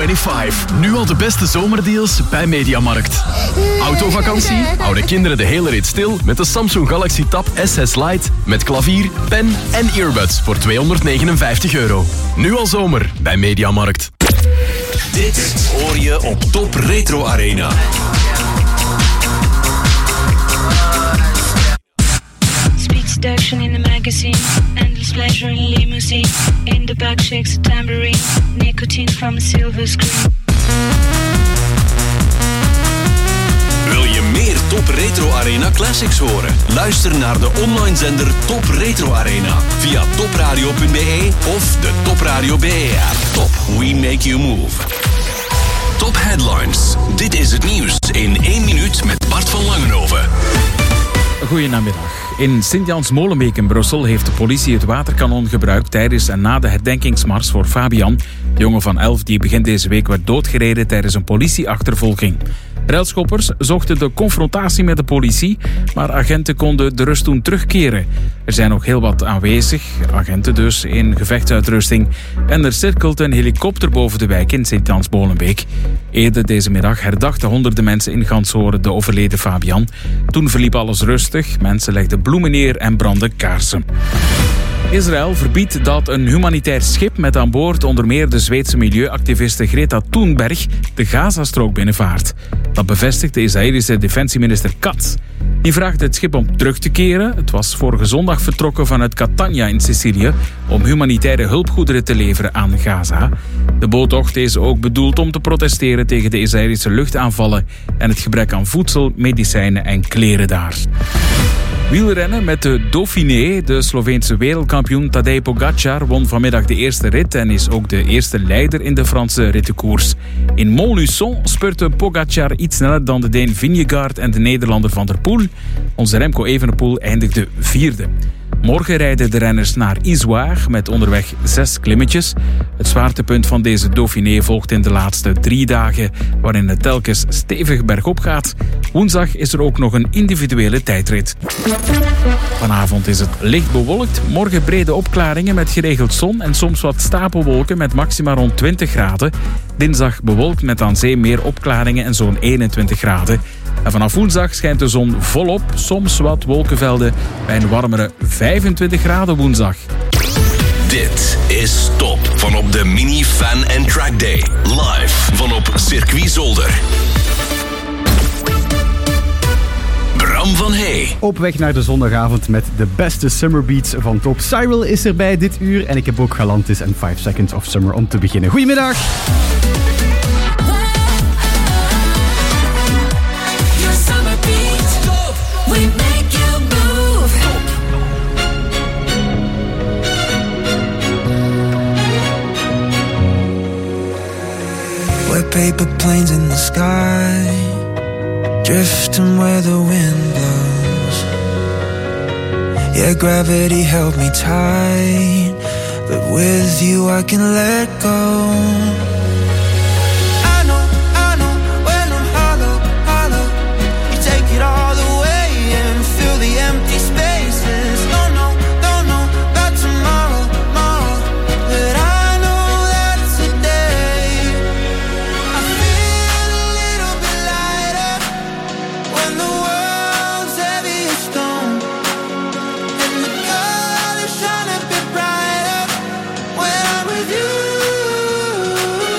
25. Nu al de beste zomerdeals bij Mediamarkt. Autovakantie? Houden kinderen de hele rit stil met de Samsung Galaxy Tab S6 Lite met klavier, pen en earbuds voor €259. Nu al zomer bij Mediamarkt. Dit hoor je op Top Retro Arena. Speed seduction in the magazine, endless pleasure in limousine. In the back shakes a tambourine, nicotine from a silver screen. Wil je meer Top Retro Arena Classics horen? Luister naar de online zender Top Retro Arena via topradio.be of de Top Radio BE app. Top, we make you move. Top Headlines. Dit is het nieuws in 1 minuut met Bart van Langenhoven. Goedenamiddag. In Sint-Jans-Molenbeek in Brussel heeft de politie het waterkanon gebruikt tijdens en na de herdenkingsmars voor Fabian, de jongen van 11 die begin deze week werd doodgereden tijdens een politieachtervolging. Relschoppers zochten de confrontatie met de politie, maar agenten konden de rust doen terugkeren. Er zijn nog heel wat aanwezig, agenten dus in gevechtsuitrusting, en er cirkelt een helikopter boven de wijk in Sint-Jans-Molenbeek. Eerder deze middag herdachten honderden mensen in Ganshoren de overleden Fabian. Toen verliep alles rustig, mensen legden bloemen neer en brandden kaarsen. Israël verbiedt dat een humanitair schip met aan boord onder meer de Zweedse milieuactiviste Greta Thunberg de Gazastrook binnenvaart. Dat bevestigt de Israëlische defensieminister Katz. Die vraagt het schip om terug te keren. Het was vorige zondag vertrokken vanuit Catania in Sicilië om humanitaire hulpgoederen te leveren aan Gaza. De boottocht is ook bedoeld om te protesteren tegen de Israëlische luchtaanvallen en het gebrek aan voedsel, medicijnen en kleren daar. Wielrennen met de Dauphiné. De Sloveense wereldkampioen Tadej Pogačar won vanmiddag de eerste rit en is ook de eerste leider in de Franse rittenkoers. In Montluçon spurte Pogačar iets sneller dan de Deen Vingegaard en de Nederlander Van der Poel. Onze Remco Evenepoel eindigde 4e. Morgen rijden de renners naar Izoire met onderweg 6 klimmetjes. Het zwaartepunt van deze Dauphiné volgt in de laatste 3 dagen, waarin het telkens stevig bergop gaat. Woensdag is er ook nog een individuele tijdrit. Vanavond is het licht bewolkt. Morgen brede opklaringen met geregeld zon en soms wat stapelwolken met maxima rond 20 graden. Dinsdag bewolkt met aan zee meer opklaringen en zo'n 21 graden. En vanaf woensdag schijnt de zon volop, soms wat wolkenvelden bij een warmere 25 graden woensdag. Dit is Top van op de Mini Fan and Track Day. Live van op Circuit Zolder. Bram van Hey. Op weg naar de zondagavond met de beste summer beats van Top. Cyril is erbij dit uur en ik heb ook Galantis en 5 Seconds of Summer om te beginnen. Goedemiddag! We make you move. We're paper planes in the sky, drifting where the wind blows. Yeah, gravity held me tight, but with you I can let go. With you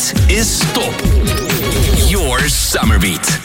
Dit is Top. Your Summer Beat.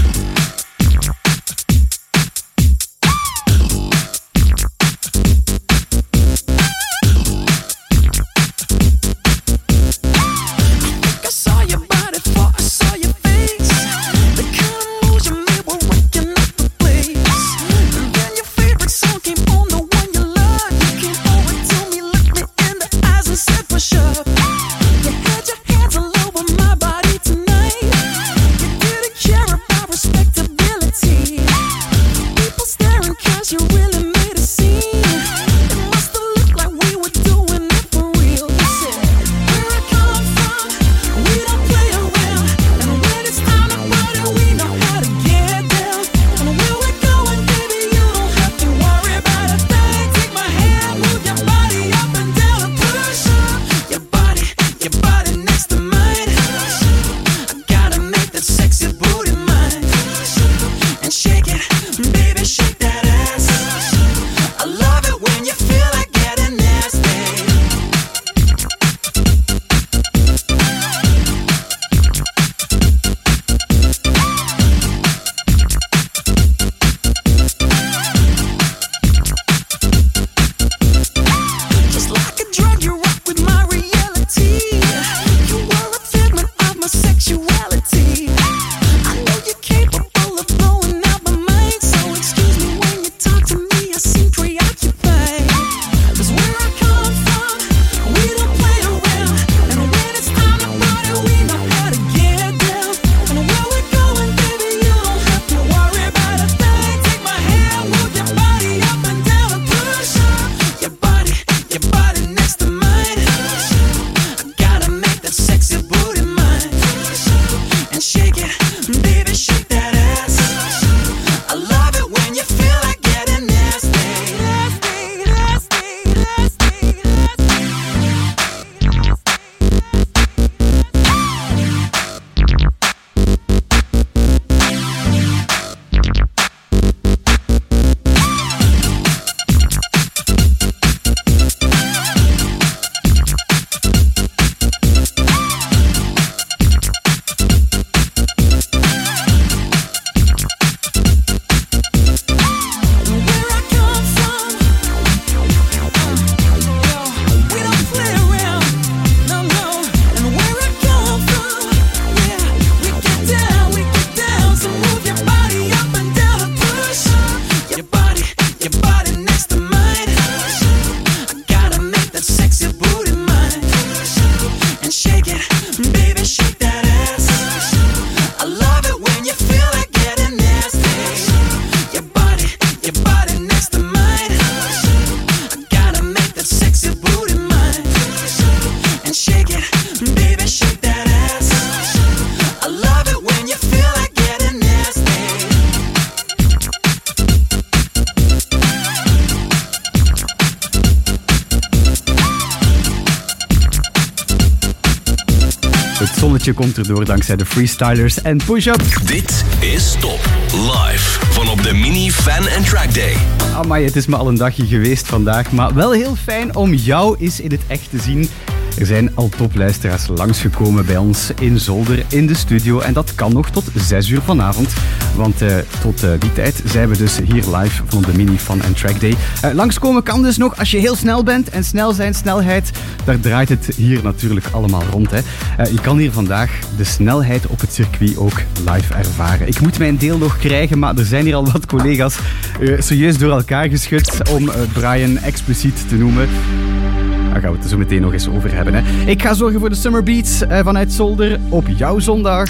zonnetje komt erdoor dankzij de freestylers en push-up. Dit is Top. Live van op de Mini Fan and Track Day. Amai, het is me al een dagje geweest vandaag, maar wel heel fijn om jou eens in het echt te zien. Er zijn al topluisteraars langsgekomen bij ons in Zolder in de studio. En dat kan nog tot 6 uur vanavond. Want tot die tijd zijn we dus hier live van de Mini Fun and Track Day. Langskomen kan dus nog als je heel snel bent. En snel zijn, snelheid, daar draait het hier natuurlijk allemaal rond. Hè. Je kan hier vandaag de snelheid op het circuit ook live ervaren. Ik moet mijn deel nog krijgen, maar er zijn hier al wat collega's serieus door elkaar geschud om Brian expliciet te noemen. Daar gaan we het er zo meteen nog eens over hebben. Hè. Ik ga zorgen voor de Summer Beats vanuit Zolder op jouw zondag.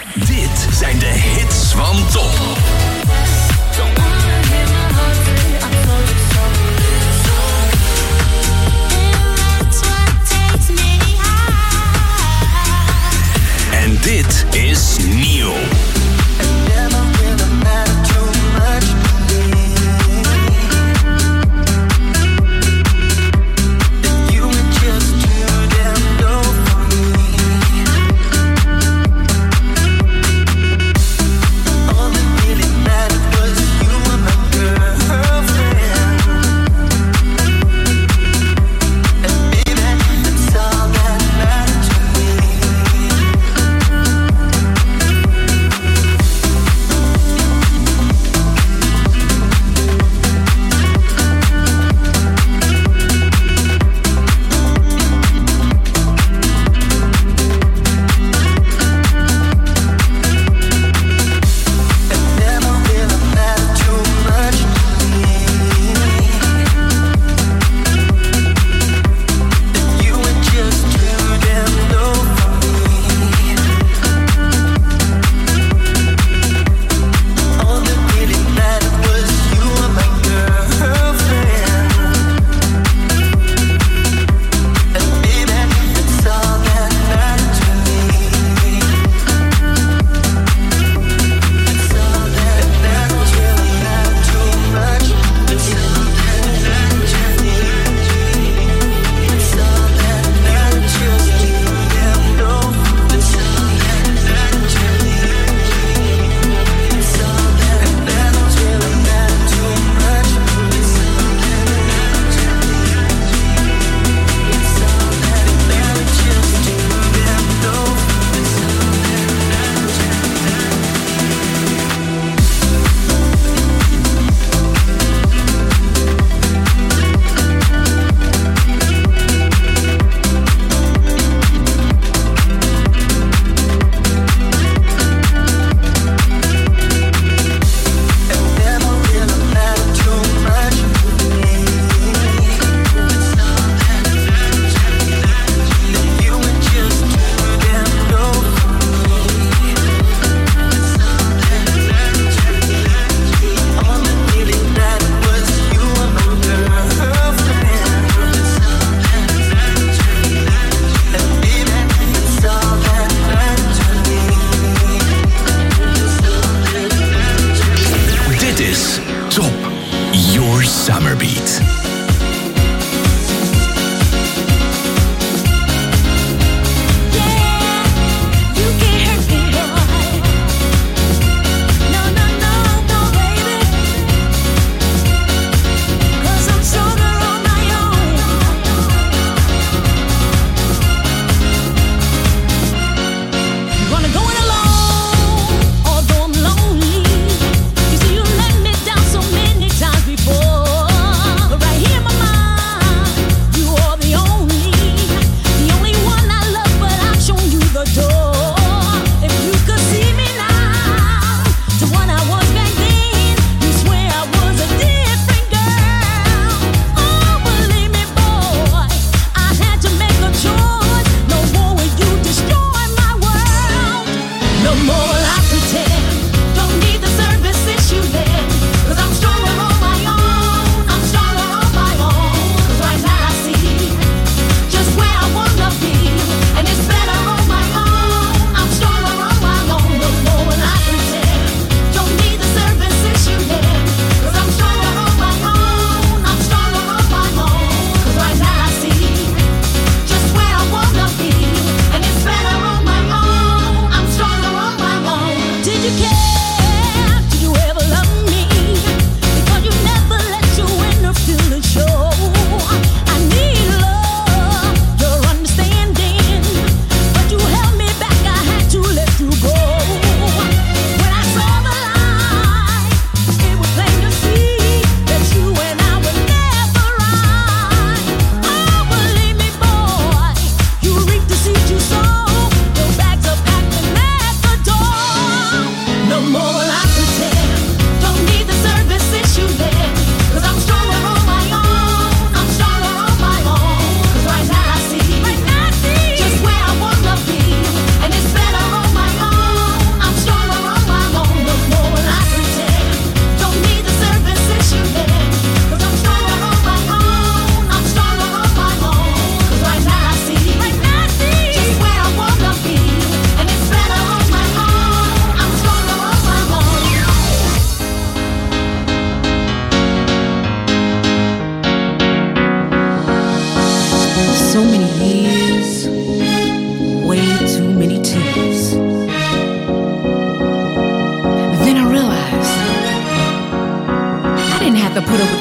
Dit zijn de hits van Top. En dit is Neo. All the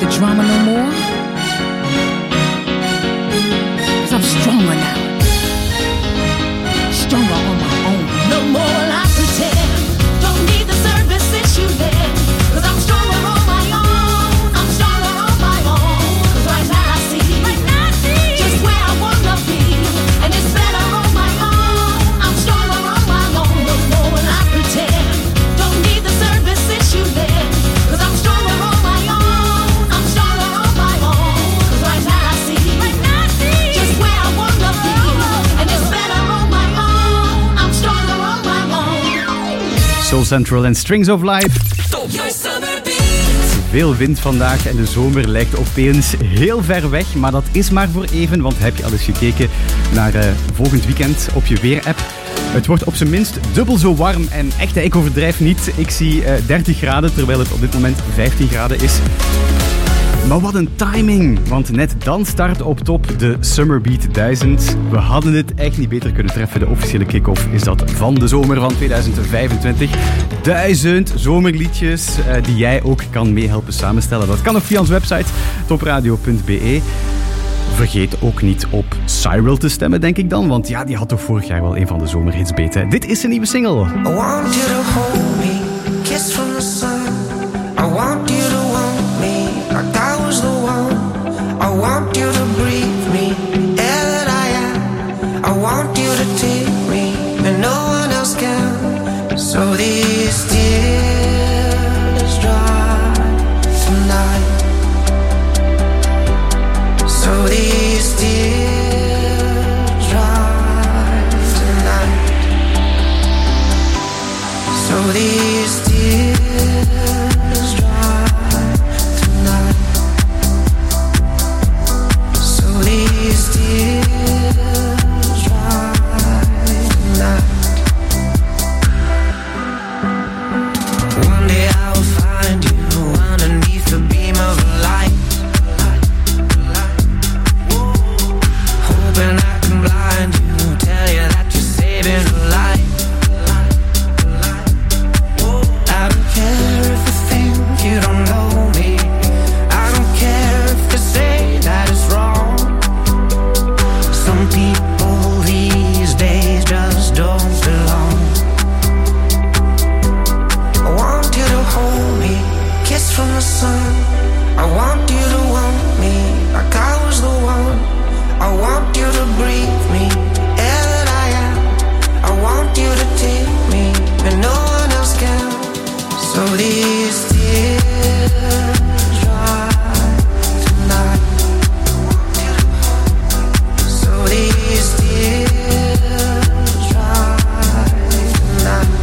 the drama no more. 'Cause I'm stronger now. Stronger on my own. No more will I pretend. Don't need the service issue then. 'Cause I'm stronger on my own. I'm stronger on my own. 'Cause right now I see just where I wanna be. And it's better on my own. I'm stronger on my own. No more will I pretend. Don't need the service issue then. 'Cause I'm stronger on my own. I'm stronger on my own. 'Cause right now I see just where I wanna be. And it's better on my own. I'm stronger on my own. Soul Central en Strings of Life. Veel wind vandaag en de zomer lijkt opeens heel ver weg. Maar dat is maar voor even, want heb je al eens gekeken naar volgend weekend op je weerapp? Het wordt op zijn minst dubbel zo warm. En echt, ik overdrijf niet. Ik zie 30 graden, terwijl het op dit moment 15 graden is. Maar wat een timing, want net dan start op top de Summer Beat 1000. We hadden het echt niet beter kunnen treffen. De officiële kick-off is dat van de zomer van 2025. 1000 zomerliedjes die jij ook kan meehelpen samenstellen. Dat kan ook via onze website topradio.be. Vergeet ook niet op Cyril te stemmen, denk ik dan. Want ja, die had toch vorig jaar wel een van de zomerhits beet. Dit is zijn nieuwe single. I want you to hold me, kiss from the sun. I want you to want me, like I was the one. I want you to breathe me, air that I am. I want you to take me, and no one else can. So these tears dry tonight. So these tears dry tonight. So these tears dry tonight. So these tears dry tonight. One day I will find you underneath the beam of light. Hoping I can blind you, tell you that you're saving a life. I don't care if you think you don't know me. I don't care if you say that it's wrong. Some people these days just don't belong. I want you to hold me, kiss from the sun. I want you to want me, like I was the one. I want you to breathe me, air that I am. I want you to take me, and no one else can. So these tears dry tonight. So these tears dry tonight.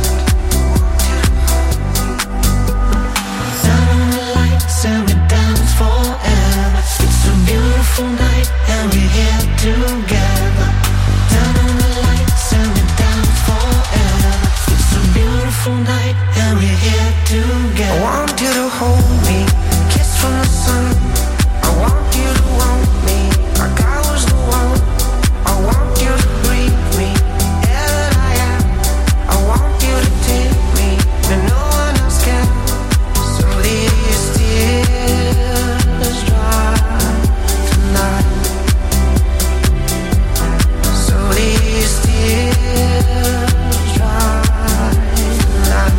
Turn on the lights and we dance forever. It's a beautiful night and we're here together. Turn on the lights and we dance forever. It's a beautiful night and we're here together. I want you to hold me, kiss from the sun. I want you to want me, like I was the one. I want you to breathe me, air that I am. I want you to take me, and no one else can. So these tears dry tonight. So these tears dry tonight.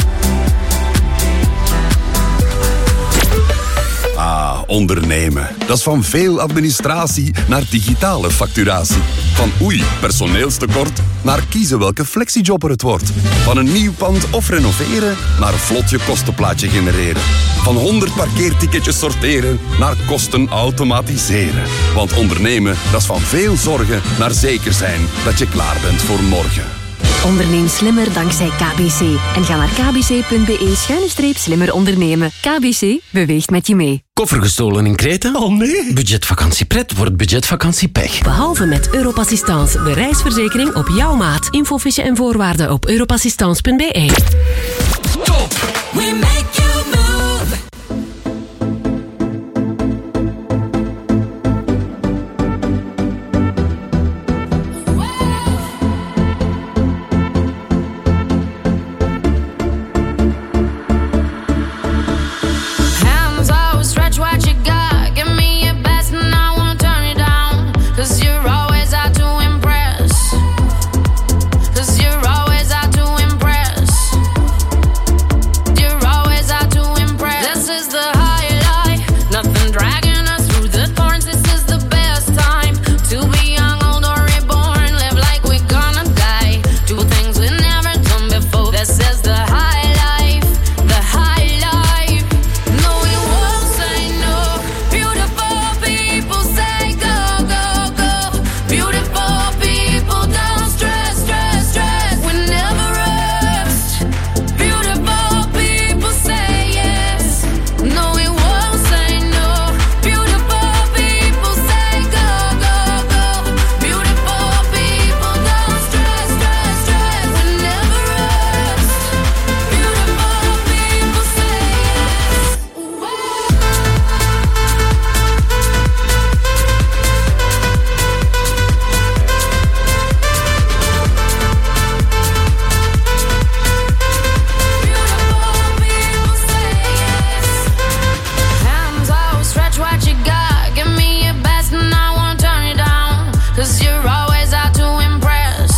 Ondernemen. Dat is van veel administratie naar digitale facturatie. Van oei, personeelstekort, naar kiezen welke flexijobber het wordt. Van een nieuw pand of renoveren, naar vlot je kostenplaatje genereren. Van 100 parkeerticketjes sorteren, naar kosten automatiseren. Want ondernemen, dat is van veel zorgen naar zeker zijn dat je klaar bent voor morgen. Onderneem slimmer dankzij KBC. En ga naar kbc.be/slimmer ondernemen. KBC beweegt met je mee. Koffer gestolen in Kreta? Oh nee. Budgetvakantiepret wordt budgetvakantiepech. Behalve met Europassistance, de reisverzekering op jouw maat. Infofiche en voorwaarden op europassistance.be. Top! We make you move! Hands out, stretch what you 'Cause you're always out to impress.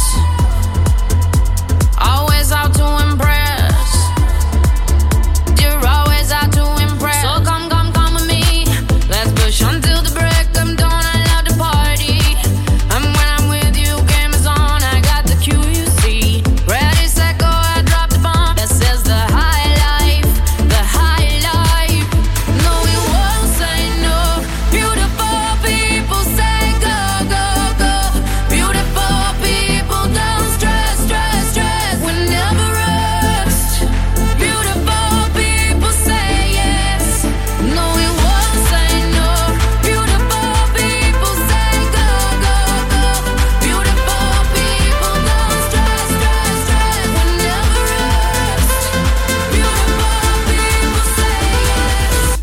Always out to impress. You're always out to impress. So come with me. Let's push until the break of dawn. I love the party. And when I'm with you, game is on. I got the cue, you see. Ready, set, go, I drop the bomb. This is the high life, the high life. No, we won't say no. Beautiful people say go, go, go. Beautiful people don't stress, stress, stress. We never rest. Beautiful people say yes. No, we won't say no. Beautiful people say go, go, go. Beautiful people don't stress, stress, stress. We never rest. Beautiful people say yes.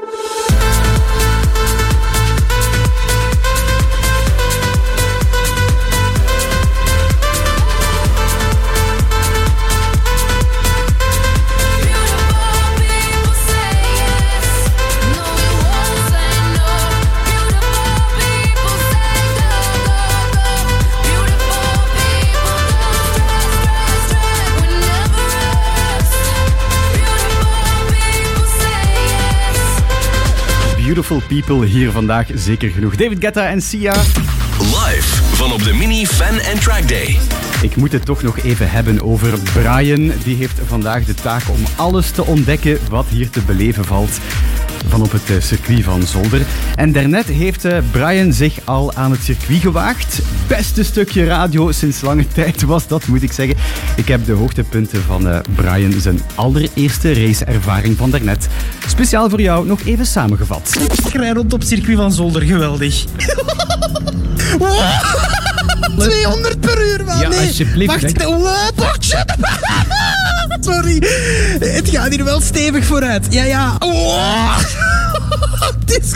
Beautiful People hier vandaag zeker genoeg. David Guetta en Sia. Live van op de Mini Fan and Track Day. Ik moet het toch nog even hebben over Brian. Die heeft vandaag de taak om alles te ontdekken wat hier te beleven valt van op het circuit van Zolder. En daarnet heeft Brian zich al aan het circuit gewaagd. Beste stukje radio sinds lange tijd was dat, moet ik zeggen. Ik heb de hoogtepunten van Brian zijn allereerste raceervaring van daarnet speciaal voor jou nog even samengevat. Ik rij rond op het circuit van Zolder, geweldig. 200 per uur, man. Ja, nee. alsjeblieft. Wacht. Sorry. Het gaat hier wel stevig vooruit. Ja. Het is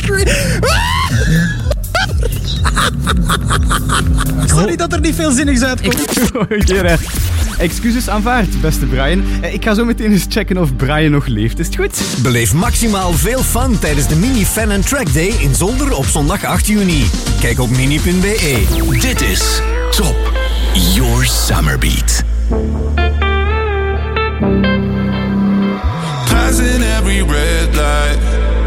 Sorry dat er niet veel zinnigs uitkomt. Excuses aanvaard, beste Brian. Ik ga zo meteen eens checken of Brian nog leeft. Is het goed? Beleef maximaal veel fun tijdens de Mini Fan and Track Day in Zolder op zondag 8 juni. Kijk op mini.be. Dit is Top Your Summer Beat. Passing every red light.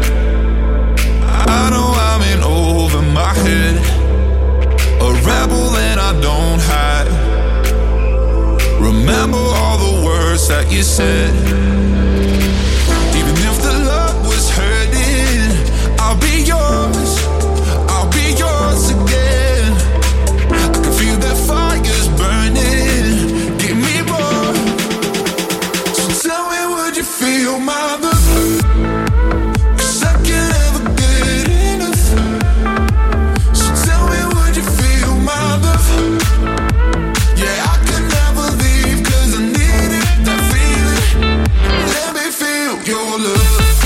I know I'm in over my head. A rebel and I don't hide. Remember all the words that you said. Even if the love was hurting, I'll be yours. I'll be yours again. I can feel the fire's burning. Give me more. So tell me, would you feel my love? 'Cause I can't ever get enough. So tell me, would you feel my love? Yeah, I can never leave 'cause I need it, that feeling. Let me feel your love.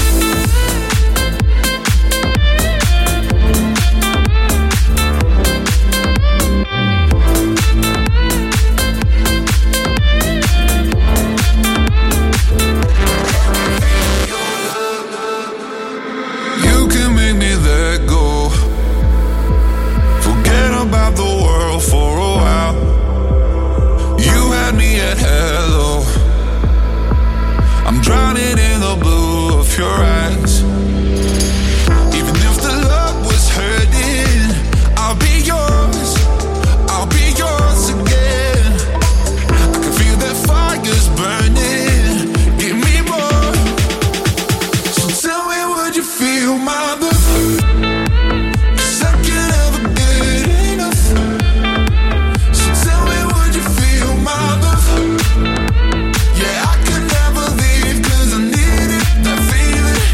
You can make me let go. Forget about the world for a while. You had me at hello. I'm drowning in the blue of your eyes. Even if the love was hurting, I'll be yours. I'll be yours again. I can feel that fire's burning. Give me more. So tell me, would you feel my love? 'Cause I can't ever get enough. So tell me, would you feel my love? Yeah, I can never leave 'cause I need it, that feeling.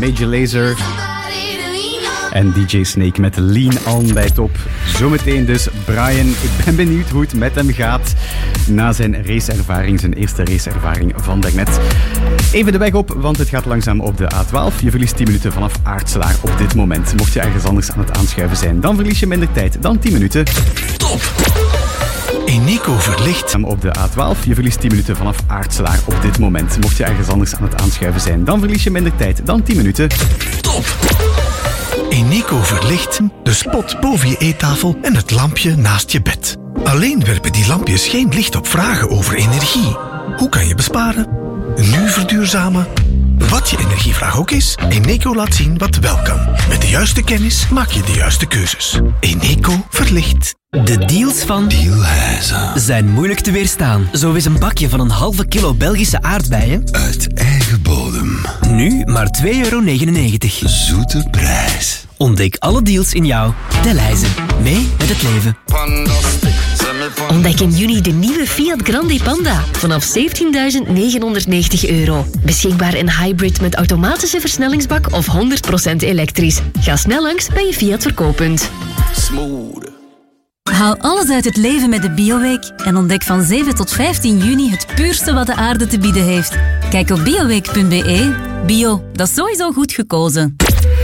Major Lazer en DJ Snake met Lean On bij Top. Zometeen dus Brian. Ik ben benieuwd hoe het met hem gaat na zijn raceervaring, zijn eerste raceervaring van daarnet. Even de weg op, want het gaat langzaam op de A12. Je verliest 10 minuten vanaf Aartselaar op dit moment. Mocht je ergens anders aan het aanschuiven zijn, dan verlies je minder tijd dan 10 minuten. Top! Eneco verlicht. Op de A12. Je verliest 10 minuten vanaf Aartselaar op dit moment. Mocht je ergens anders aan het aanschuiven zijn, dan verlies je minder tijd dan 10 minuten. Top! Eneco verlicht de spot boven je eettafel en het lampje naast je bed. Alleen werpen die lampjes geen licht op vragen over energie. Hoe kan je besparen? Nu verduurzamen? Wat je energievraag ook is, Eneco laat zien wat wel kan. Met de juiste kennis maak je de juiste keuzes. Eneco verlicht. De deals van Dealhuizen zijn moeilijk te weerstaan. Zo is een bakje van een halve kilo Belgische aardbeien uit eigen bodem. Nu maar €2,99. Zoete prijs. Ontdek alle deals in jouw Delhaize. Mee met het leven. Ontdek in juni de nieuwe Fiat Grande Panda vanaf €17.990. Beschikbaar in hybrid met automatische versnellingsbak of 100% elektrisch. Ga snel langs bij je Fiat verkooppunt. Smooth. Haal alles uit het leven met de Bioweek en ontdek van 7 tot 15 juni het puurste wat de aarde te bieden heeft. Kijk op bioweek.be. Bio, dat is sowieso goed gekozen.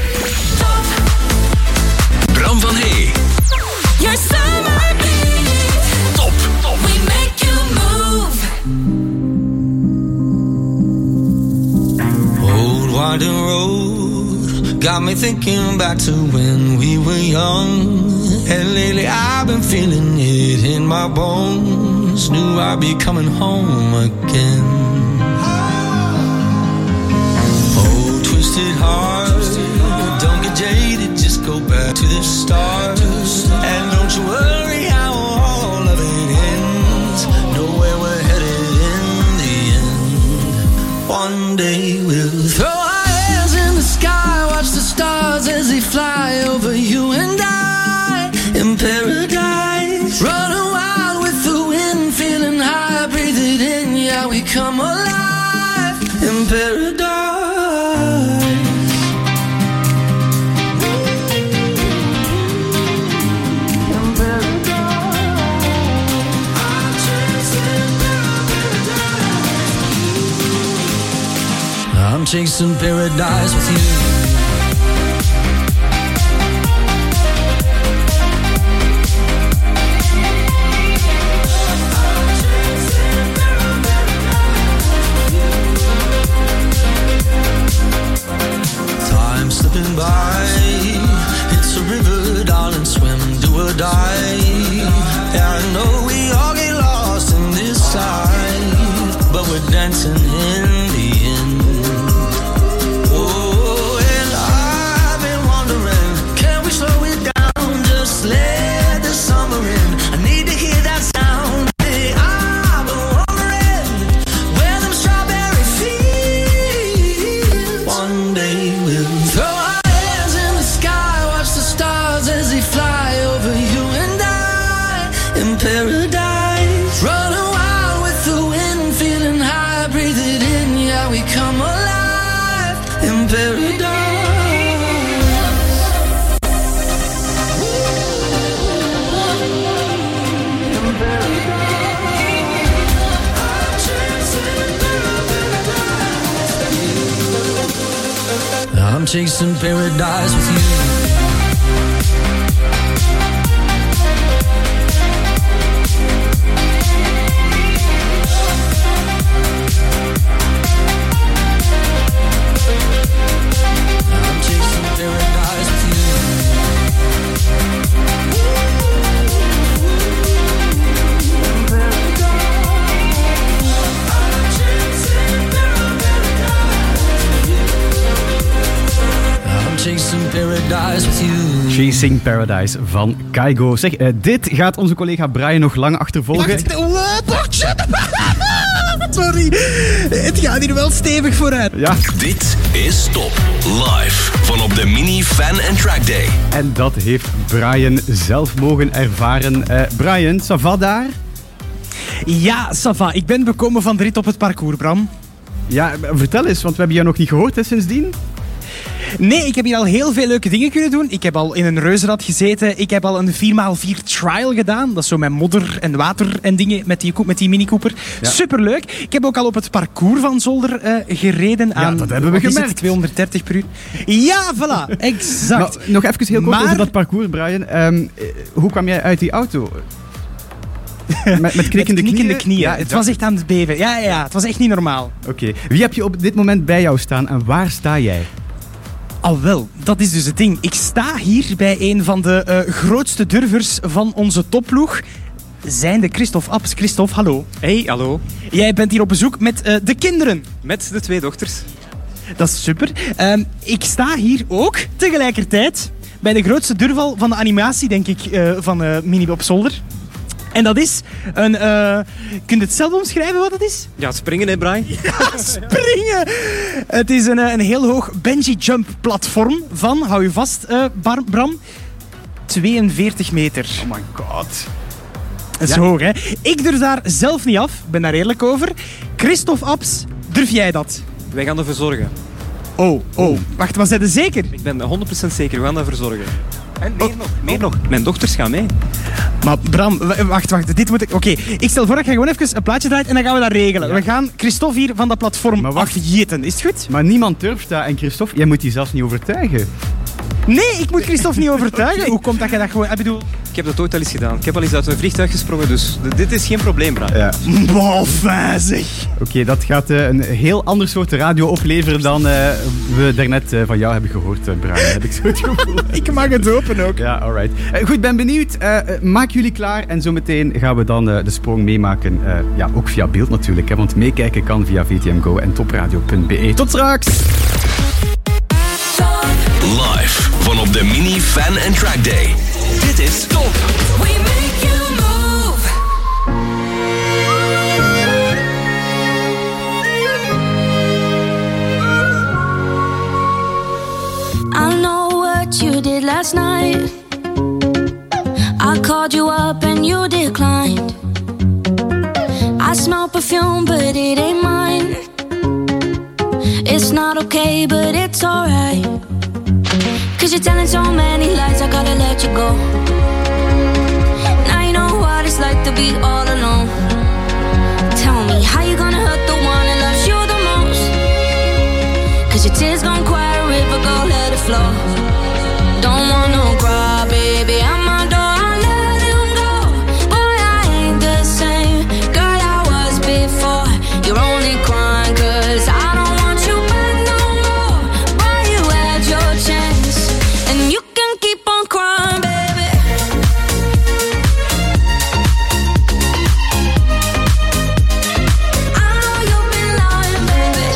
Bram van Hey. Your summer beat. Top. We make you move. Old winding road got me thinking back to when we were young. And lately I've been feeling it in my bones. Knew I'd be coming home again. Oh, twisted heart, don't get jaded, just go back to the start. And don't you worry how all of it ends. Know where we're headed in the end. One day we'll throw our hands in the sky, watch the stars as they fly over you and I. In paradise, running wild with the wind, feeling high, breathe it in, yeah, we come alive in paradise. In paradise, I'm chasing paradise. I'm chasing paradise with you. Slipping by, it's a river, darling, swim, do or die. Yeah, I know we all get lost in this side, but we're dancing in the end. Oh, and I've been wondering, can we slow it down, just let the summer in? I need to hear that sound. Hey, I've been wondering where them strawberry fields. One day we'll throw our hands in the sky, watch the stars as they fly over you and I in paradise. Running wild with the wind, feeling high, breathe it in, yeah, we come alive in paradise. I'm chasing paradise with you. I'm chasing paradise with you. Chasing Paradise with you. Chasing Paradise van Kaigo. Zeg, dit gaat onze collega Brian nog lang achtervolgen. Wacht, sorry. Het gaat hier wel stevig vooruit. Ja. Dit is Top Live van op de Mini Fan and Track Day. En dat heeft Brian zelf mogen ervaren. Brian, ça va daar? Ja, ça va. Ik ben bekomen van de rit op het parcours, Bram. Ja, vertel eens, want we hebben jou nog niet gehoord hè, sindsdien. Nee, ik heb hier al heel veel leuke dingen kunnen doen. Ik heb al in een reuzenrad gezeten. Ik heb al een 4x4 trial gedaan. Dat is zo met modder en water en dingen met die Mini Cooper. Ja. Superleuk. Ik heb ook al op het parcours van Zolder gereden aan... dat hebben we wat is het, gemerkt. 230 per uur. Ja, voilà. Exact. Maar nog even heel kort Maar- over dat parcours, Brian. Hoe kwam jij uit die auto? Met knikkende knieën? Ja, het was echt aan het beven. Ja, het was echt niet normaal. Oké. Wie heb je op dit moment bij jou staan en waar sta jij? Al wel, dat is dus het ding. Ik sta hier bij een van de grootste durvers van onze topploeg. Zijnde Christophe Abs. Christophe, hallo. Hey, hallo. Jij bent hier op bezoek met de kinderen. Met de 2 dochters. Dat is super. Ik sta hier ook tegelijkertijd bij de grootste durval van de animatie, denk ik, van Mini op Zolder. En dat is een... kun je het zelf omschrijven wat het is? Ja, springen hè, Brian? Ja, springen! Het is een heel hoog bungee jump platform van, hou je vast Bram, 42 meter. Oh my god. Dat is hoog, hè? Ik durf daar zelf niet af, ben daar eerlijk over. Christophe Abs, durf jij dat? Wij gaan ervoor zorgen. Oh. Wacht, was jij er zeker? Ik ben 100% zeker, we gaan ervoor zorgen. En meer nog. Mijn dochters gaan mee. Maar Bram, wacht, dit moet ik... Oké, ik stel voor dat je gewoon even een plaatje draait en dan gaan we dat regelen. Ja. We gaan Christophe hier van dat platform afjeten, is het goed? Maar niemand durft dat. En Christophe, jij moet die zelfs niet overtuigen. Nee, ik moet Christophe niet overtuigen. Hoe komt dat je dat gewoon... Ik bedoel... Ik heb dat ooit al eens gedaan. Ik heb al eens uit een vliegtuig gesprongen, dus dit is geen probleem, Brian. Ja. Wow, zeg. Oké, dat gaat een heel ander soort radio opleveren dan we daarnet van jou hebben gehoord, Brian. Heb ik zo het gevoel. Ik mag het open ook. Ja, alright. Goed, ben benieuwd. Maak jullie klaar en zometeen gaan we dan de sprong meemaken. Ja, ook via beeld natuurlijk, hè, want meekijken kan via VTM Go en topradio.be. Tot straks! Live vanop de Mini Fan and Track Day. Dit is Top. We make you move. I know what you did last night. I called you up and you declined. I smell perfume, but it ain't mine. It's not okay, but it's alright. 'Cause you're telling so many lies, I gotta let you go. Now you know what it's like to be all alone. Tell me, how you gonna hurt the one that loves you the most? 'Cause your tears gon' quiet a river, go let it flow. Don't want no cry, baby, I'm my door, I let him go. Boy, I ain't the same girl I was before. You're only crying 'cause I don't want you back no more. Boy, you had your chance, and you can keep on crying, baby. I know you've been lying, baby.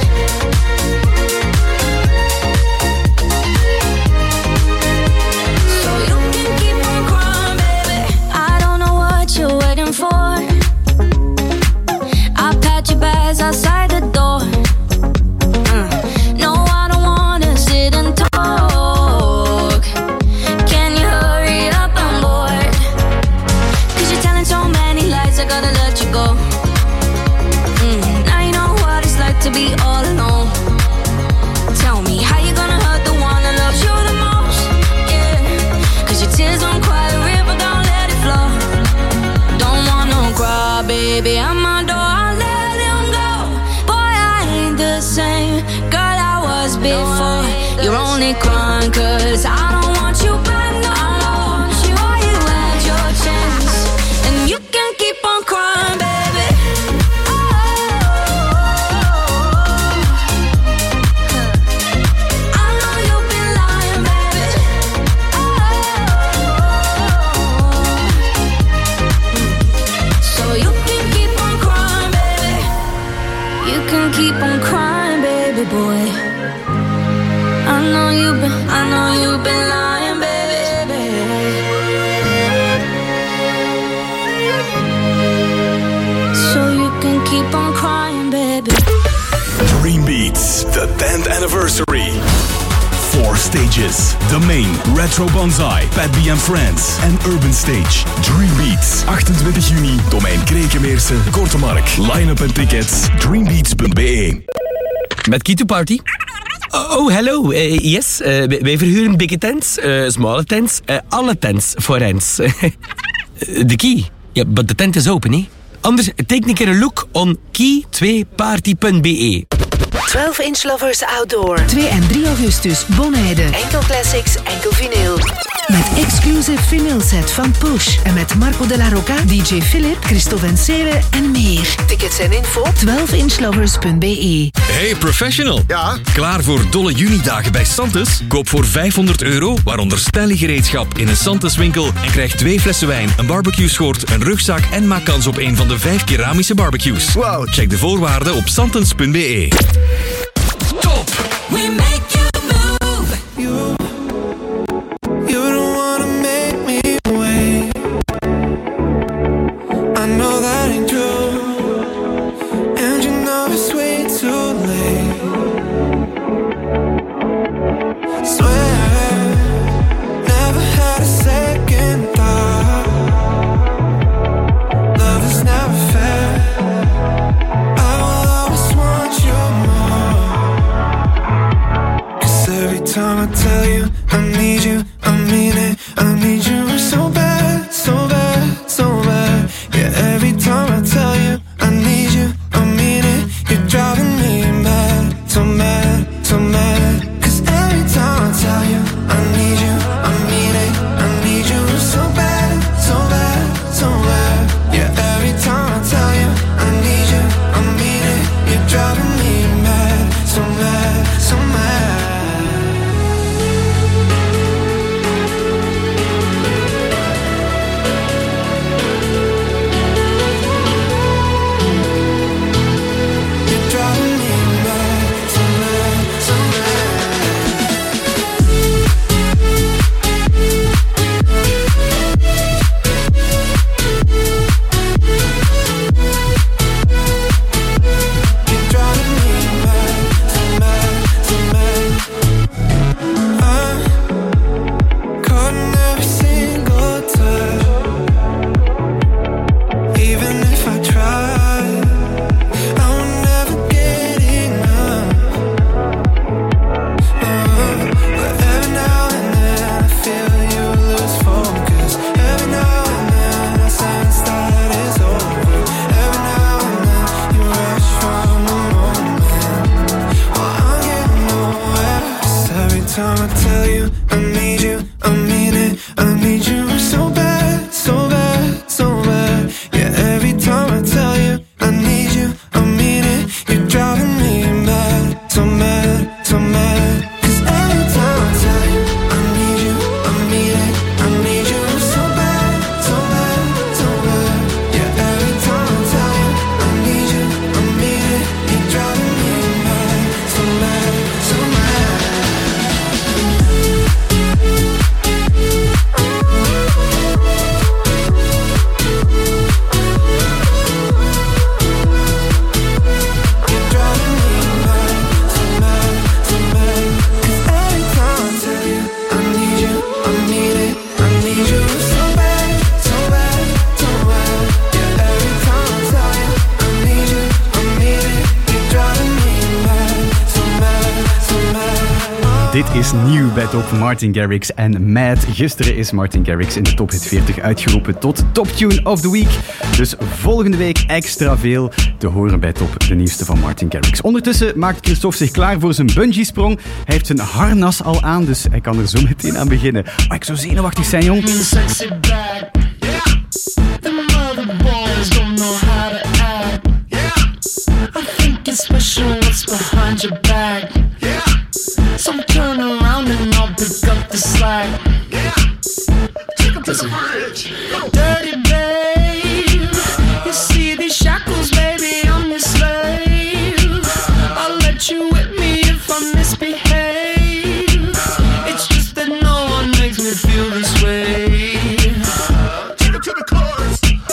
So you can keep on crying, baby. I don't know what you're waiting for. I pat your bags outside the door. No, I don't wanna sit and talk. Can you hurry up? I'm bored. 'Cause you're telling so many lies, I gotta let you go. Now you know what it's like to be all alone. Tell me, how you gonna hurt the one that loves you the most? Yeah, 'cause your tears don't cry the river, don't let it flow. Don't want no cry, baby, I'm my door, I let him go. Boy, I ain't the same girl I was before. You're only crying 'cause I don't want you back no more. Boy, you had your chance, and you can keep on crying, baby. I know you've been lying, baby. So you can keep on crying, baby. You can keep on crying, baby boy. I know you've been lying, baby. So you can keep on crying, baby. Dream Beats, the 10th anniversary. 4 stages. The Main, Retro Banzai, Pat B and Friends en Urban Stage. Dream Beats, 28 juni, Domein Krekenmeersen, Kortemark. Line-up en tickets, dreambeats.be. Met Kito Party? Oh, hallo. Yes, wij verhuren big tents, small tents, alle tents voor ens. De key. Ja, but de tent is open, hè. Anders, take een keer een look on key2party.be. 12-inch Lovers Outdoor. 2 en 3 augustus, Bonaire. Enkel classics, enkel vinyl. Met exclusive vinyl set van Push. En met Marco de la Rocca, DJ Philip, Christophe en Sele en meer. Tickets en info 12inchlovers.be. Hey professional. Ja? Klaar voor dolle junidagen bij Santis? Koop voor €500, waaronder stelligereedschap in een Santis winkel en krijg 2 flessen wijn, een barbecue schort, een rugzak en maak kans op een van de 5 keramische barbecues. Wow. Check de voorwaarden op santens.be. Top! We make you move! You don't wanna make me wait. I know that ain't true, and you know it's way too late. Swear, never had a second thought. Love is never fair. I will always want you more. 'Cause every time I tell you I need you, I mean it. I need you so bad, so bad, so bad. Yeah, every time I tell you I need you, I mean it. You're driving me mad, so mad, so mad. 'Cause every time I tell you I need you, I mean it. I need you so bad, so bad, so bad. Yeah, every time I tell you I need you, I mean it. You're driving me mad, so mad, so mad. Time I tell you I need you, I mean it. I need you so bad, so bad, so bad. Yeah, every time I tell you I need you, I mean it. You're driving me mad, so mad, so mad. 'Cause every time I tell you I need you, I mean it. I need you so bad, so bad, so bad. Yeah, every time I tell you I need you, I mean it. You're driving me mad, so mad, so mad. Dit is nieuw bij Top. Martin Garrix en Mad. Gisteren is Martin Garrix in de Top Hit 40 uitgeroepen tot Top Tune of the Week. Dus volgende week extra veel te horen bij Top, de nieuwste van Martin Garrix. Ondertussen maakt Christophe zich klaar voor zijn bungee-sprong. Hij heeft zijn harnas al aan, dus hij kan er zo meteen aan beginnen. Maar ik zou zenuwachtig zijn, jong. Sexy back, yeah. The mother boys don't know how to act, yeah. I think it's special what's behind your back, yeah. So turn around and I'll pick up the slack, yeah. Take up to the bridge. Dirty babe, you see these shackles, baby, I'm your slave. I'll let you whip me if I misbehave. It's just that no one makes me feel this way. Take it to the chorus.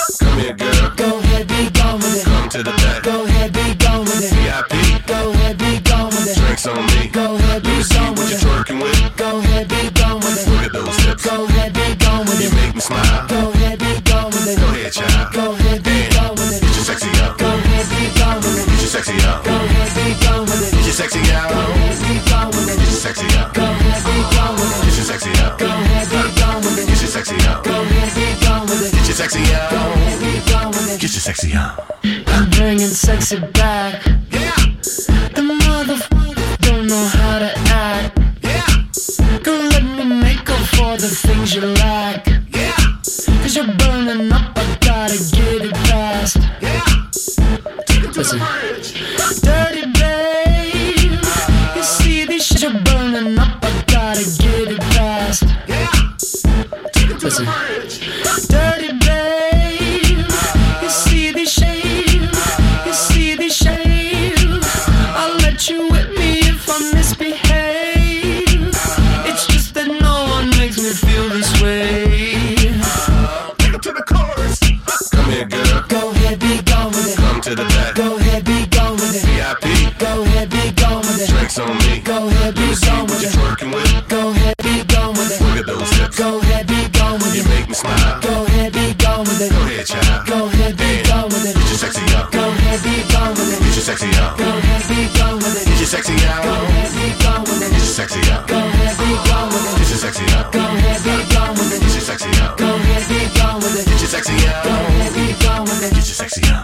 sexy on. Get your sexy on. I'm bringing sexy back. Yeah. The motherfucker don't know how to act. Yeah. Girl, let me make up for the things you lack. Yeah. Cause you're burning up, I gotta get it fast. Yeah. Take it to the bridge. Dirty babe. You see this shit, you're burning up, I gotta get it fast. Yeah. Take it to the bridge. Dirty babe. You see this shade. You see this shade. I'll let you with me if I misbehave. It's just that no one makes me feel this way. Take it to the chorus. Come here, girl. Go ahead, be gone with it. Come to the back. Go ahead, be gone with it. VIP. Go ahead, be gone with it. Drinks on me. Go ahead, be gone with it. Twerking with. Go ahead, be gone with it. Look at those hips. Go ahead, be gone with it. You make me smile. Go ahead, be gone with it. Go ahead, child. Go ahead, be gone with it. Get your sexy on. Go ahead, be gone with it. Get your sexy on. Go ahead, be gone with it. Get your sexy on. Go ahead, be gone with it. Get your sexy on. Go ahead, be gone with it. Get your sexy on. Go ahead, be gone with it. Get your sexy on. Go ahead, be gone with it. Get your sexy on. Go ahead, be gone with it. Get your sexy on.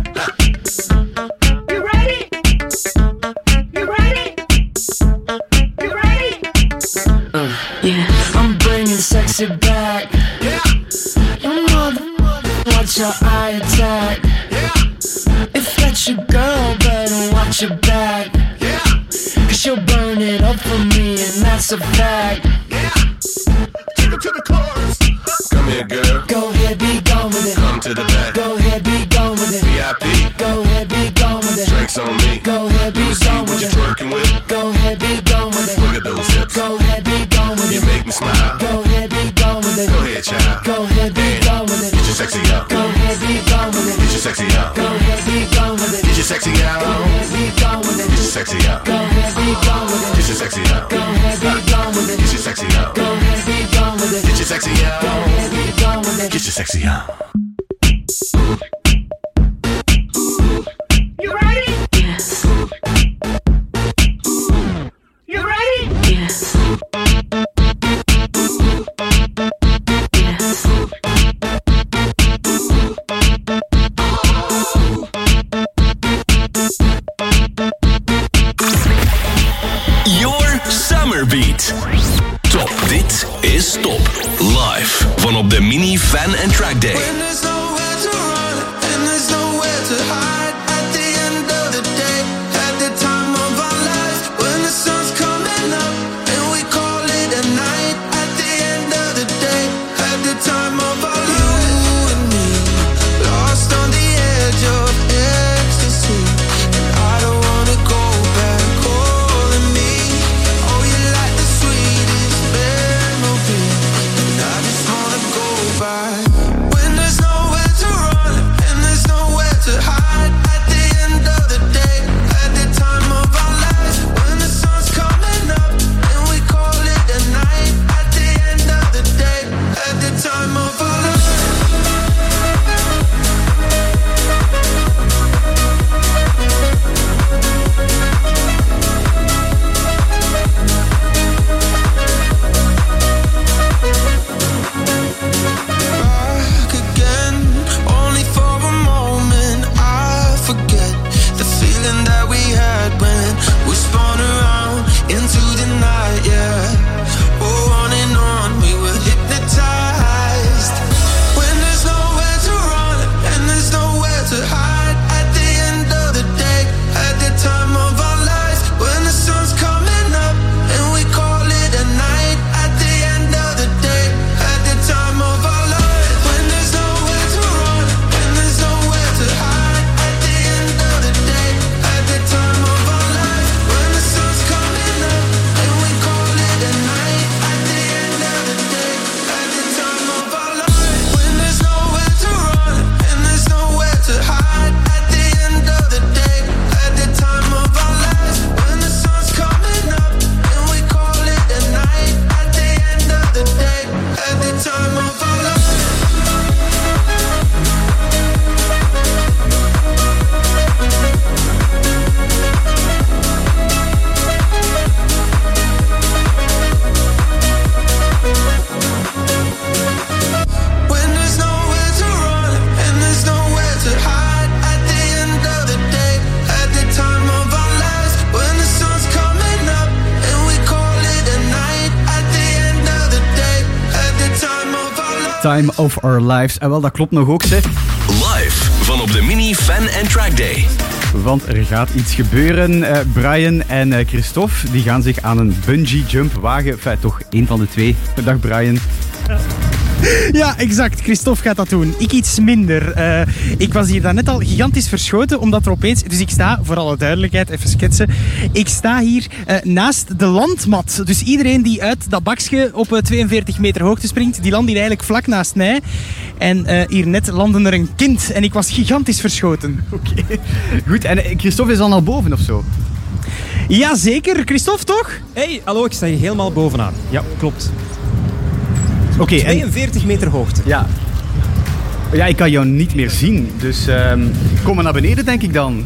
You ready? You ready? You ready? Yeah. I'm bringing sexy back. Yeah. Your mother, watch your eye attack. Yeah. If that's your girl, better watch your back. Yeah. Cause she'll burn it up for me, and that's a fact. Yeah. Take it to the chorus. Come here, girl. Go ahead, be gone with it. Come to the back. Go ahead, be gone with it. VIP. Go ahead, be gone with it. Drinks on me. Go ahead, be gone What with you it. twerking with? Go ahead, be gone with it. Look at those hips. Go ahead, be gone with You it. make me smile. Go ahead, be gone with it. Go ahead, child. Go ahead, be gone with it. Get your sexy on. Go ahead, be gone with it. Get your sexy on. Go ahead, be gone with it. Get your sexy on. Go ahead, be gone with it. Get your sexy on. Go ahead, be gone with it. Get your sexy on. Go ahead, be gone with it. Get your sexy on. Go ahead, be gone with it. Get your sexy on. Go ahead, be gone with it. Get your sexy on. You ready? Yes. You ready? Yes. Yes. Your Summer Beat. Top, dit is Top. Live van op de Mini Fan and Track Day. Time of Our Lives. En wel, dat klopt nog ook, zeg. Live van op de Mini Fan and Track Day. Want er gaat iets gebeuren. Brian en Christophe die gaan zich aan een bungee jump wagen. Enfin, toch één van de twee. Dag Brian. Ja, exact. Christophe gaat dat doen. Ik iets minder. Ik was hier daarnet al gigantisch verschoten, omdat er opeens... Dus ik sta, voor alle duidelijkheid, even schetsen. Ik sta hier naast de landmat. Dus iedereen die uit dat bakje op 42 meter hoogte springt, die landt hier eigenlijk vlak naast mij. En hier net landde er een kind. En ik was gigantisch verschoten. Oké. Goed, en Christophe is dan al boven of zo? Jazeker. Christophe, toch? Hey, hallo, ik sta hier helemaal bovenaan. Ja, klopt. Oké, 42 meter hoogte. Ja. Ja, ik kan jou niet meer zien. Dus kom maar naar beneden, denk ik dan.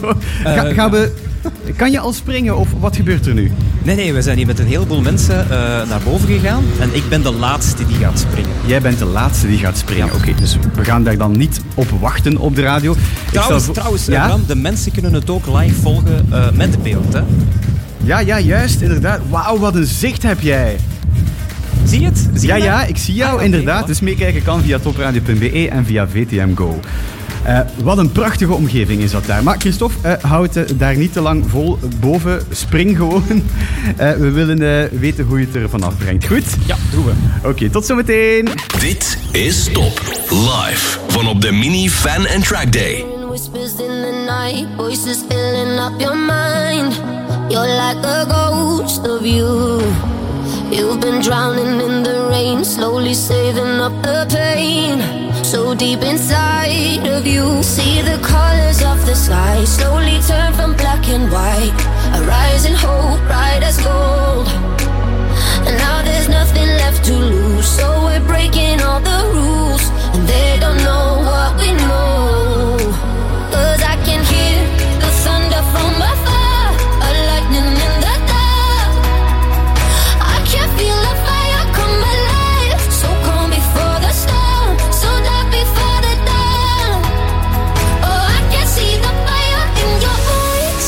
Kan je al springen of wat gebeurt er nu? Nee, we zijn hier met een heleboel mensen naar boven gegaan. En ik ben de laatste die gaat springen. Jij bent de laatste die gaat springen. Ja. Oké, dus we gaan daar dan niet op wachten op de radio. Trouwens, Bram, de mensen kunnen het ook live volgen met de beeld, hè? Ja, juist, inderdaad. Wauw, wat een zicht heb jij. Zie je het? Ja, ik zie jou, inderdaad. Dus meekijken kan via topradio.be en via VTM Go. Wat een prachtige omgeving is dat daar. Maar Christophe, houd het daar niet te lang vol boven. Spring gewoon. We willen weten hoe je het er vanaf brengt. Goed? Ja, doen we. Oké, tot zometeen. Dit is Top. Live van op de Mini Fan and Track Day. Whispers in the night, voices filling up your mind. You're like a ghost of you. You've been drowning in the rain, slowly saving up the pain. So deep inside of you, see the colors of the sky slowly turn from black and white. A rising hope, bright as gold. And now there's nothing left to lose, so we're breaking all the rules. And they don't know what we know. 'Cause I can hear the thunder from afar, a lightning in the dark. I can feel the fire come alive, so calm before the storm, so dark before the dawn. Oh, I can see the fire in your eyes,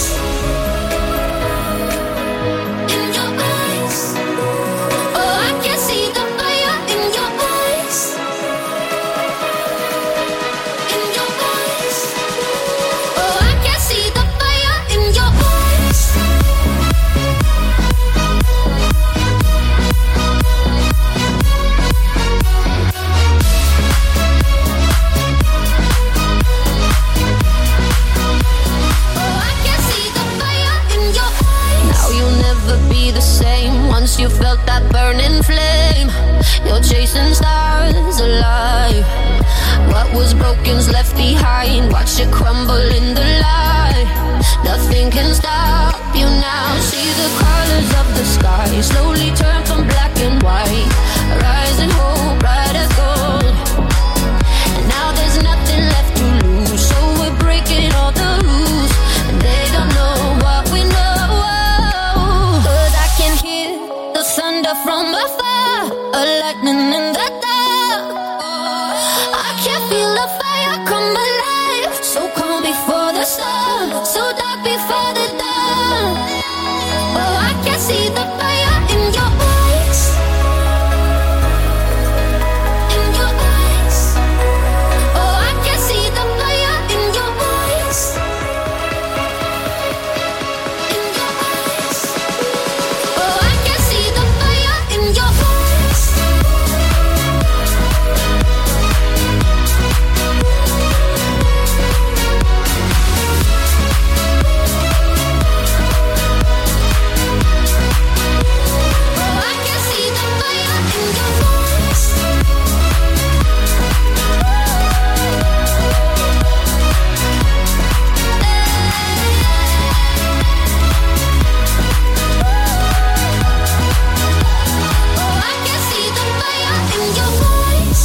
in your eyes. Oh, I can see the fire in your eyes, in your eyes. Oh, I can see the fire in your eyes. Now you'll never be the same. Once you felt that burning flame, you're chasing stars alive. What was broken's left behind. Watch it crumble in the light. Nothing can stop you now. See the colors of the sky slowly turn from black and white. Rising hope, bright as gold. And now there's nothing left to lose, so we're breaking all the rules. And they don't know what we know. 'Cause I can hear the thunder from afar, a lightning in the dark. I can feel the fire come alive, so calm before the storm, so dark before the dawn. Oh, I can see the fire in your eyes, in your eyes. Oh, I can see the fire in your eyes, in your eyes. Oh, I can see the fire in your eyes. Oh, I can see the fire in your eyes. Oh, I can see the fire in your eyes.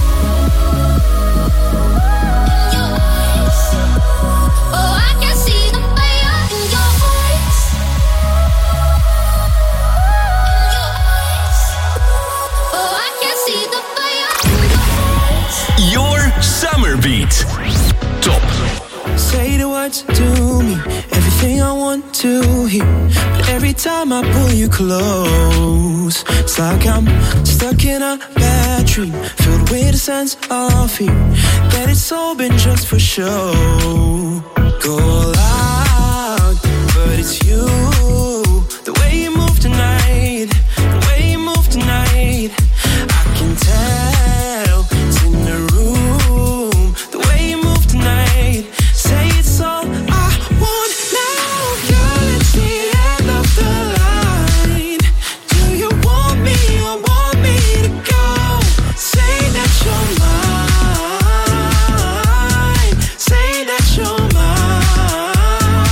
In your eyes. Oh, I can see the fire in your eyes. In your eyes. Oh, I can see the fire in your eyes. Your Summer Beat. Top. Say the words to me, everything everything I want to hear, but every time I pull you close, it's like I'm stuck in a bad dream, filled with a sense of fear, that it's all been just for show. Go loud, but it's you. The way you move tonight, the way you move tonight, I can tell it's in the room. The way you move tonight, say it's all I want now. Girl, it's the end of the line. Do you want me or want me to go? Say that you're mine. Say that you're mine.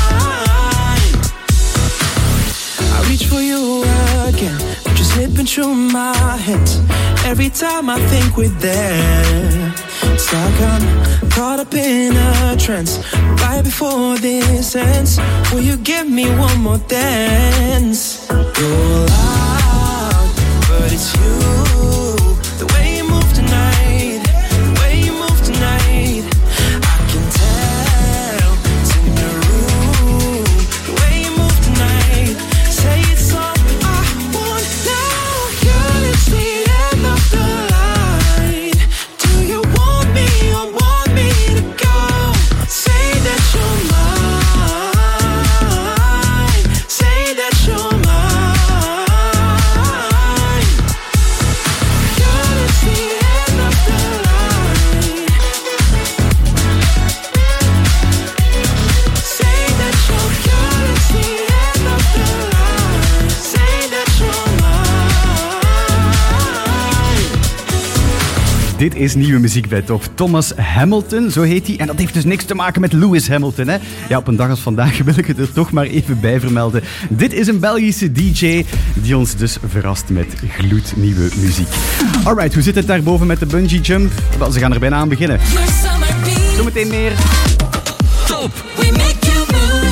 I reach for you again, but you're slipping through my hands. Every time I think we're there, it's like I'm caught up in a trance. Right before this ends, will you give me one more dance? Go loud, but it's you. The way you move tonight, the way you move tonight, I can tell it's in the room. The way you move tonight, say it's all I want now. Girl, it's the end of the line. Do you want me or want me to go? Say that you're mine. Say that you're mine. Girl, it's the end of the line. Say that you're, girl, it's the end of the line. Say that you're mine. Dit is nieuwe muziek bij Top. Thomas Hamilton, zo heet hij. En dat heeft dus niks te maken met Lewis Hamilton. Hè? Ja, op een dag als vandaag wil ik het er toch maar even bij vermelden. Dit is een Belgische DJ die ons dus verrast met gloednieuwe muziek. Alright, hoe zit het daarboven met de bungee jump? Wel, ze gaan er bijna aan beginnen. Zometeen meer. Top. We make you move.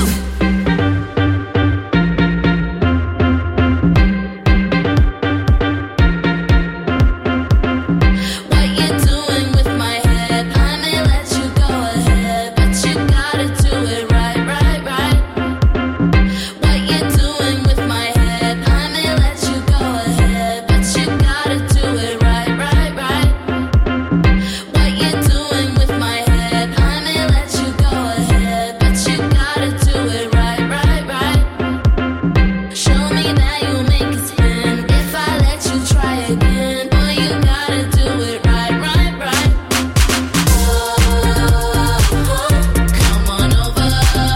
What you doing with my head? I may let you go ahead, but you gotta do it right, right, right. What you doing with my head? I may let you go ahead, but you gotta do it right, right, right. What you doing with my head? I may let you go ahead, but you gotta do it right, right, right. Show me that you make a stand. If I let you try again, boy, you gotta do it right, right, right. Come on over.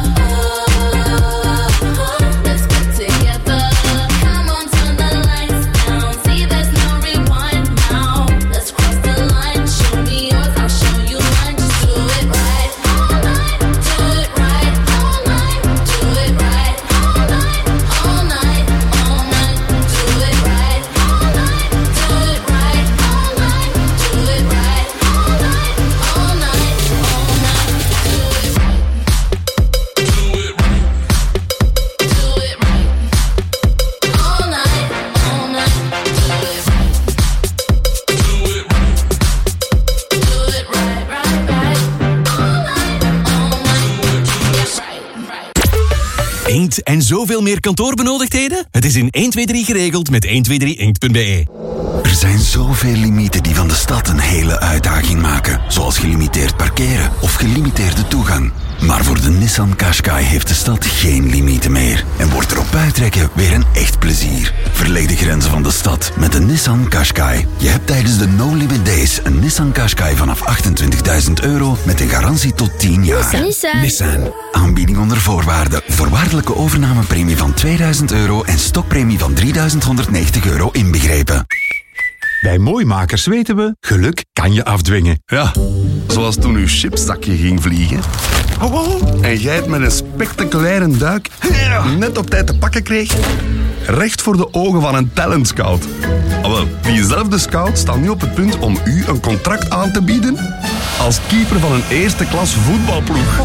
Let's get together. Come on, turn the lights down. See, there's no rewind now. Let's cross the line. Show me yours, I'll show you mine. Just do it right all night. Do it right all night. Do it right all night. All night, all night. Do it right all night. Do it right all night. Do it right all night. All night, all night. Do it right. Do it right. Do it right. All night, all night. Do it right. Do it right. Do it right, right, right. All night, all night. Do it right, right. Inkt en zoveel meer kantoorbenodigdheden? Het is in 123 geregeld met 123inkt.be. Er zijn zoveel limieten die van de stad een hele uitdaging maken. Zoals gelimiteerd parkeren of gelimiteerde toegang. Maar voor de Nissan Qashqai heeft de stad geen limieten meer. En wordt erop uittrekken weer een echt plezier. Verleg de grenzen van de stad met de Nissan Qashqai. Je hebt tijdens de No Limit Days een Nissan Qashqai vanaf €28.000 met een garantie tot 10 jaar. Nissan. Aanbieding onder voorwaarden. Voorwaardelijke overnamepremie van €2000 en stokpremie van €3.190 inbegrepen. Bij Mooimakers weten we, geluk kan je afdwingen. Ja, zoals toen uw chipzakje ging vliegen. En jij het met een spectaculaire duik net op tijd te pakken kreeg. Recht voor de ogen van een talentscout. Wel, diezelfde scout staat nu op het punt om u een contract aan te bieden als keeper van een eerste klas voetbalploeg.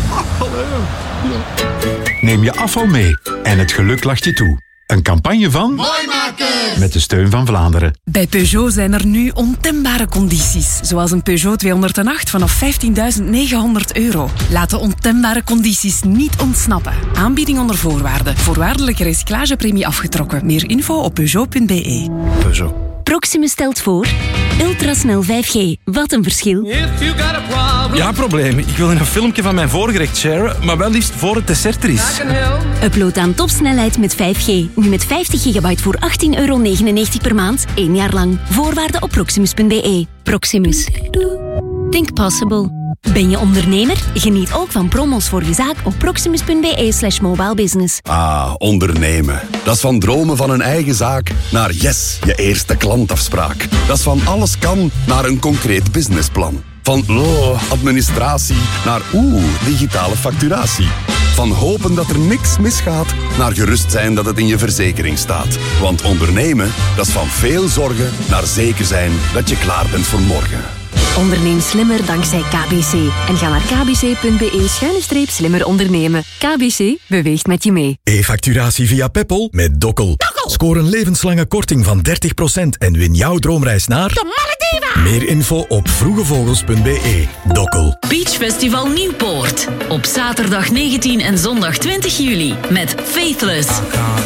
Neem je afval mee en het geluk lacht je toe. Een campagne van... Mooimakers! Met de steun van Vlaanderen. Bij Peugeot zijn er nu ontembare condities. Zoals een Peugeot 208 vanaf €15.900. Laat de ontembare condities niet ontsnappen. Aanbieding onder voorwaarden. Voorwaardelijke recyclagepremie afgetrokken. Meer info op Peugeot.be. Peugeot. Proximus stelt voor ultrasnel 5G. Wat een verschil. Ja, probleem. Ik wil een filmpje van mijn voorgerecht sharen, maar wel liefst voor het dessert er is. Upload aan topsnelheid met 5G. Nu met 50 gigabyte voor €18,99 per maand. 1 jaar lang. Voorwaarden op proximus.be. Proximus. Think possible. Ben je ondernemer? Geniet ook van promos voor je zaak op proximus.be/mobilebusiness. Ah, ondernemen. Dat is van dromen van een eigen zaak naar yes, je eerste klantafspraak. Dat is van alles kan naar een concreet businessplan. Van administratie naar digitale facturatie. Van hopen dat er niks misgaat naar gerust zijn dat het in je verzekering staat. Want ondernemen, dat is van veel zorgen naar zeker zijn dat je klaar bent voor morgen. Onderneem slimmer dankzij KBC. En ga naar kbc.be/slimmer ondernemen. KBC beweegt met je mee. E-facturatie via Peppol met Dokkel. Scoor een levenslange korting van 30% en win jouw droomreis naar de Malediven. Meer info op vroegevogels.be. Dokkel. Beach Festival Nieuwpoort. Op zaterdag 19 en zondag 20 juli met Faithless.